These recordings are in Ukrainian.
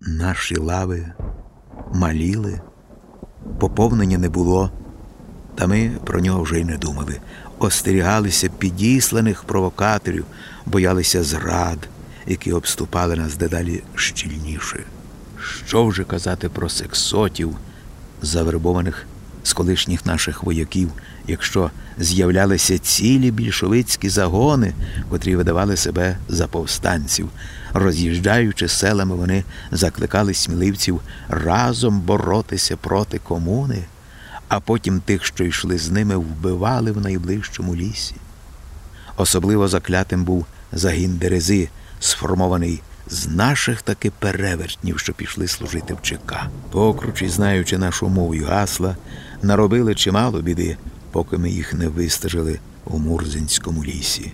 Наші лави маліли, поповнення не було, та ми про нього вже й не думали. Остерігалися підісланих провокаторів, боялися зрад, які обступали нас дедалі щільніше. Що вже казати про сексотів, завербованих з колишніх наших вояків, якщо з'являлися цілі більшовицькі загони, котрі видавали себе за повстанців. Роз'їжджаючи селами, вони закликали сміливців разом боротися проти комуни, а потім тих, що йшли з ними, вбивали в найближчому лісі. Особливо заклятим був загін Дерези, сформований з наших таки перевертнів, що пішли служити в ЧК. Покручі, знаючи нашу мову й гасла, наробили чимало біди, поки ми їх не вистежили у Мурзинському лісі.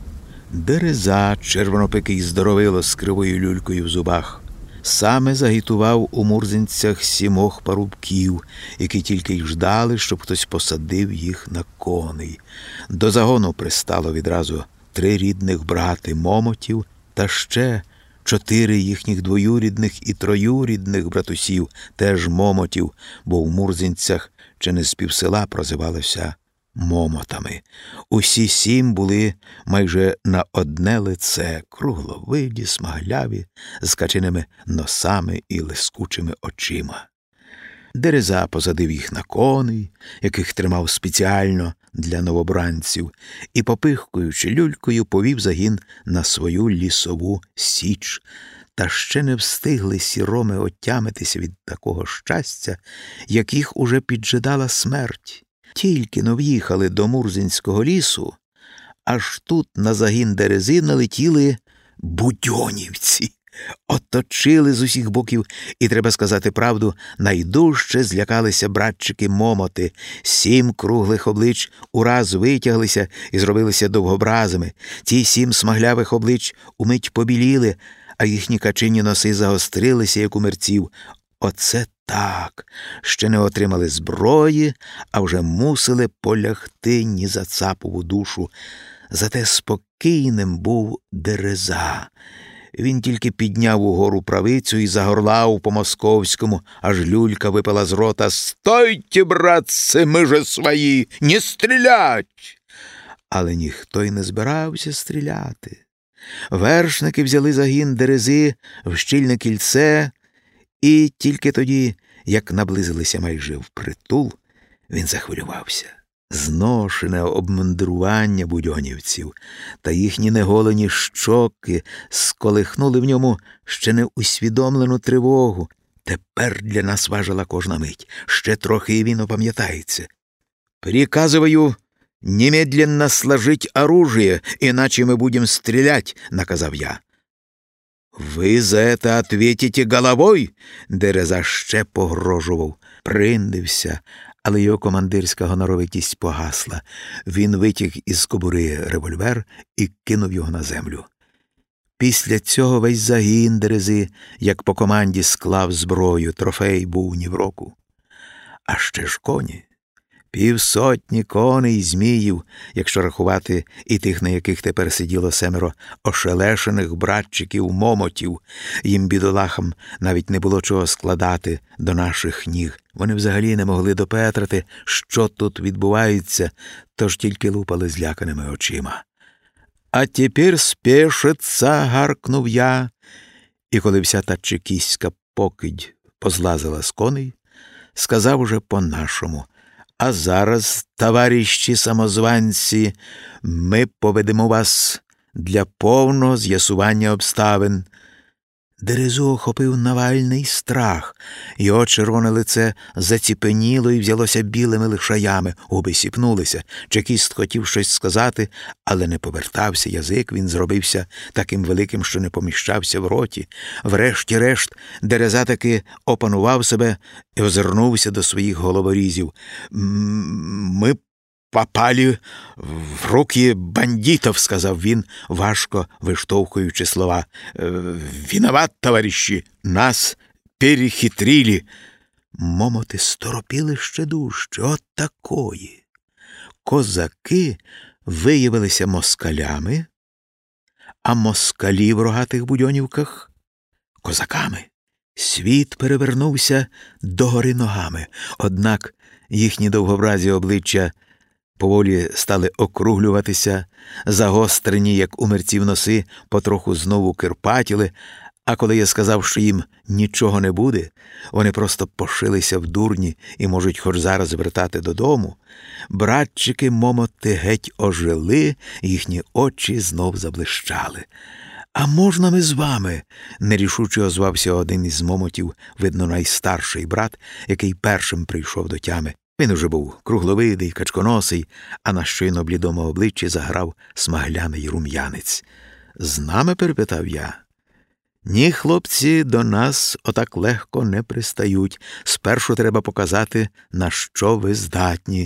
Дереза, червонопикий здоровило з кривою люлькою в зубах, саме загітував у Мурзинцях 7 парубків, які тільки й ждали, щоб хтось посадив їх на коней. До загону пристало відразу 3 рідних брати Момотів та ще 4 їхніх двоюрідних і троюрідних братусів, теж Момотів, бо в Мурзинцях чи не з півсела прозивалися Момотами. Усі 7 були майже на одне лице, кругловиді, смагляві, з каченими носами і лискучими очима. Дереза посадив їх на коней, яких тримав спеціально для новобранців, і, попихкуючи люлькою, повів загін на свою лісову січ. Та ще не встигли сіроми отямитися від такого щастя, як їх уже піджидала смерть. Тільки-но в'їхали до Мурзинського лісу, аж тут на загін Дерези налетіли будьонівці. Оточили з усіх боків, і, треба сказати правду, найдужче злякалися братчики Момоти. 7 круглих облич ураз витяглися і зробилися довгобразими. Ті 7 смаглявих облич умить побіліли, а їхні качині носи загострилися, як у мерців. Оце так! Ще не отримали зброї, а вже мусили полягти ні за цапову душу. Зате спокійним був Дереза. Він тільки підняв угору правицю і загорлав по-московському, аж люлька випала з рота: «Стойте, братцы, ми же свої! Не стрілять!» Але ніхто й не збирався стріляти. Вершники взяли загін Дерези в щільне кільце, і тільки тоді, як наблизилися майже впритул, він захвилювався. Зношене обмундирування будьонівців та їхні неголені щоки сколихнули в ньому ще не усвідомлену тривогу. Тепер для нас важила кожна мить. Ще трохи і він опам'ятається. «Приказываю немедленно сложить оружие, иначе мы будем стрелять», — наказав я. «Ви за это ответите головой?» — Дереза ще погрожував. Приндився, але його командирська гоноровитість погасла. Він витяг із кобури револьвер і кинув його на землю. Після цього весь загін Дерези, як по команді, склав зброю, трофей був ні в року. А ще ж коні. 500 коней зміїв, якщо рахувати і тих, на яких тепер сиділо 7 ошелешених братчиків Момотів. Їм, бідолахам, навіть не було чого складати до наших ніг. Вони взагалі не могли допетрити, що тут відбувається, тож тільки лупали зляканими очима. «А тепер спешиться!» – гаркнув я. І коли вся та чекістська покидь позлазила з коней, сказав уже по-нашому: «А зараз, товариші самозванці, ми поведемо вас для повного з'ясування обставин». Дерезу охопив навальний страх. Його червоне лице заціпеніло і взялося білими лишаями. Губи сіпнулися. Чекіст хотів щось сказати, але не повертався язик. Він зробився таким великим, що не поміщався в роті. Врешті-решт Дереза таки опанував себе і озирнувся до своїх головорізів. «Ми попали в руки бандитів», — сказав він, важко виштовхуючи слова. «Виноват, товариші, нас перехитрили». Момоти сторопіли ще дужче. От такої. Козаки виявилися москалями, а москалі в рогатих будьонівках — козаками. Світ перевернувся догори ногами, однак їхні довгобразі обличчя поволі стали округлюватися, загострені, як у мерців носи, потроху знову кирпатіли, а коли я сказав, що їм нічого не буде, вони просто пошилися в дурні і можуть хоч зараз вертати додому, братчики Момоти геть ожили, їхні очі знов заблищали. «А можна ми з вами?» – нерішуче озвався один із Момотів, видно, найстарший брат, який першим прийшов до тями. Він уже був кругловидий, качконосий, а на щойно блідому обличчі заграв смагляний рум'янець. «З нами?» – перепитав я. «Ні, хлопці, до нас отак легко не пристають. Спершу треба показати, на що ви здатні».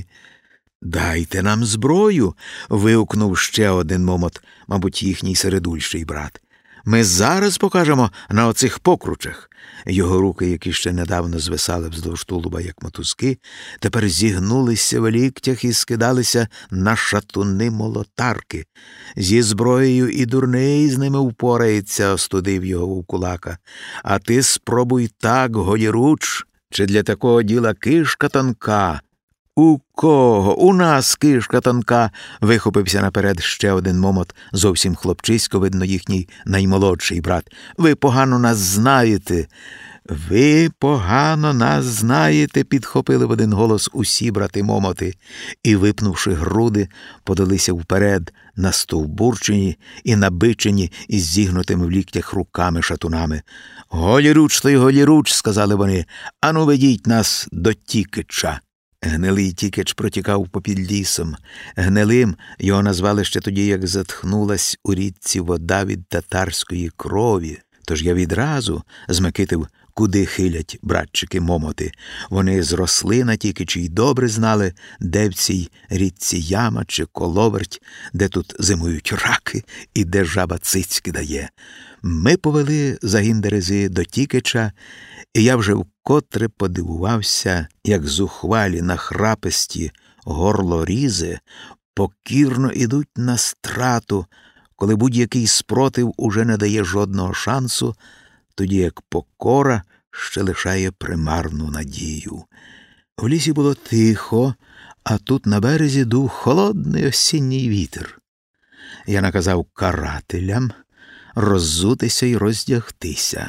«Дайте нам зброю!» – вигукнув ще один Момот, мабуть, їхній середульший брат. «Ми зараз покажемо на оцих покручах». Його руки, які ще недавно звисали вздовж тулуба, як мотузки, тепер зігнулися в ліктях і скидалися на шатуни-молотарки. «Зі зброєю і дурний з ними впорається», – остудив його вовкулака. «А ти спробуй так, голіруч, чи для такого діла кишка тонка?» «У кого? У нас кишка тонка!» – вихопився наперед ще один Момот, зовсім хлопчисько, видно, їхній наймолодший брат. «Ви погано нас знаєте!» «Ви погано нас знаєте!» – підхопили в один голос усі брати Момоти і, випнувши груди, подалися вперед, настовбурчені і набичені із зігнутими в ліктях руками шатунами. «Голіруч то й голіруч!» – сказали вони. «Ану, ведіть нас до Тікича!» Гнилий Тікич протікав попід лісом. Гнилим його назвали ще тоді, як затхнулась у річці вода від татарської крові. Тож я відразу змекитив, куди хилять братчики Момоти. Вони зросли на Тікичі й добре знали, де в цій річці яма чи коловерть, де тут зимують раки і де жаба цицьки дає. Ми повели загін Дерези до Тікича, і я вже вкотре подивувався, як зухвалі нахраписті горлорізи покірно ідуть на страту, коли будь-який спротив уже не дає жодного шансу, тоді як покора ще лишає примарну надію. В лісі було тихо, а тут на березі дув холодний осінній вітер. Я наказав карателям роззутися й роздягтися.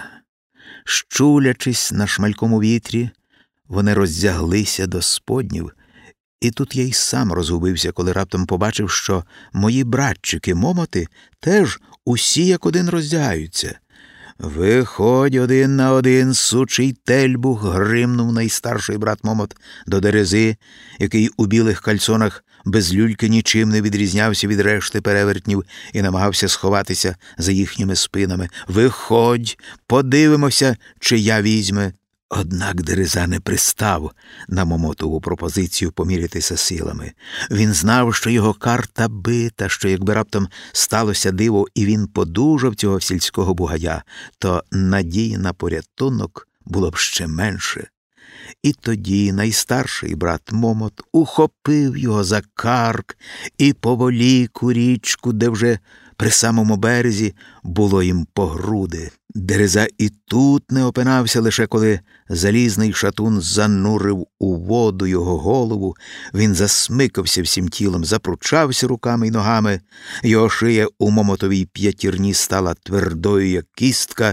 Щулячись на шмалькому вітрі, вони роздяглися до споднів, і тут я й сам розгубився, коли раптом побачив, що мої братчики Момоти теж усі як один роздягаються. «Виходь один на один, сучий тельбух!» – гримнув найстарший брат Момот до Дерези, який у білих кальсонах без люльки нічим не відрізнявся від решти перевертнів і намагався сховатися за їхніми спинами. «Виходь, подивимося, чи я візьме!» Однак Дереза не пристав на Момотову пропозицію помірятися силами. Він знав, що його карта бита, що якби раптом сталося диво і він подужав цього сільського бугая, то надії на порятунок було б ще менше. І тоді найстарший брат Момот ухопив його за карк і поволік у річку, де вже при самому березі було їм по груди. Дереза і тут не опинався, лише коли залізний шатун занурив у воду його голову. Він засмикався всім тілом, запручався руками й ногами. Його шия у Момотовій п'ятірні стала твердою, як кістка,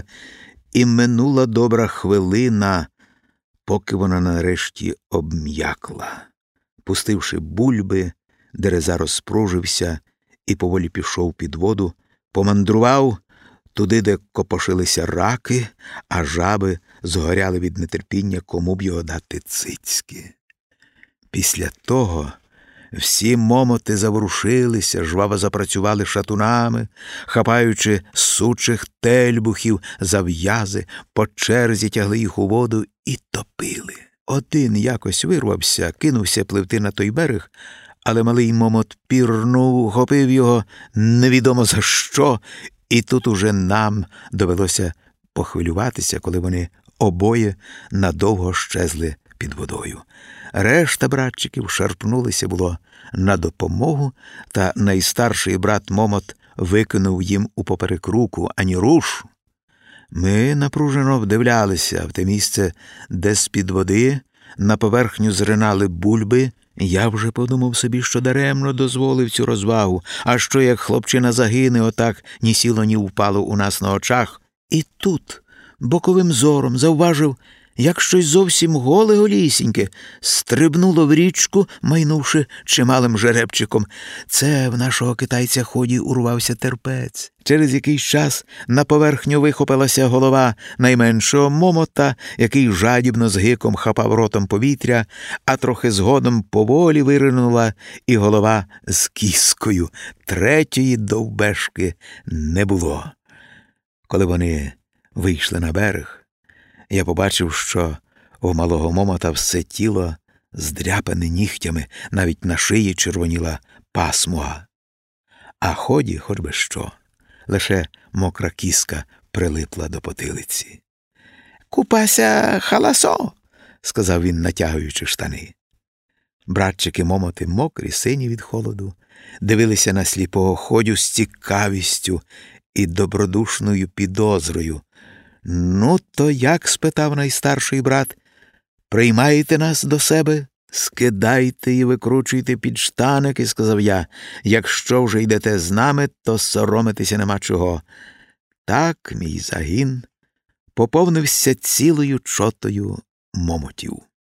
і минула добра хвилина, поки вона нарешті обм'якла. Пустивши бульби, Дереза розпружився і поволі пішов під воду, помандрував туди, де копошилися раки, а жаби згоряли від нетерпіння, кому б його дати цицьки. Після того всі Момоти заворушилися, жваво запрацювали шатунами, хапаючи сучих тельбухів за в'язи, по черзі тягли їх у воду і топили. Один якось вирвався, кинувся пливти на той берег, але малий Момот пірнув, хопив його невідомо за що, і тут уже нам довелося похвилюватися, коли вони обоє надовго щезли під водою. Решта братчиків шарпнулися було на допомогу, та найстарший брат Момот викинув їм упоперек руку: «Ані руш!» Ми напружено вдивлялися в те місце, де з-під води на поверхню зринали бульби. Я вже подумав собі, що даремно дозволив цю розвагу, а що як хлопчина загине отак ні сіло, ні впало у нас на очах. І тут боковим зором завважив, як щось зовсім голе-голісіньке стрибнуло в річку, майнувши чималим жеребчиком. Це в нашого китайця ході урвався терпець. Через якийсь час на поверхню вихопилася голова найменшого момота, який жадібно з гиком хапав ротом повітря, а трохи згодом поволі виринула і голова з кіскою. Третьої довбешки не було. Коли вони вийшли на берег, я побачив, що у малого момота все тіло здряпане нігтями, навіть на шиї червоніла пасмуга. А ході хоч би що, лише мокра кіска прилипла до потилиці. «Купася халасо!» – сказав він, натягуючи штани. Братчики момоти, мокрі, сині від холоду, дивилися на сліпого ходю з цікавістю і добродушною підозрою. «Ну, то як?» – спитав найстарший брат. «Приймаєте нас до себе? Скидайте і викручуйте підштаники», – сказав я. «Якщо вже йдете з нами, то соромитися нема чого». Так мій загін поповнився цілою чотою момотів.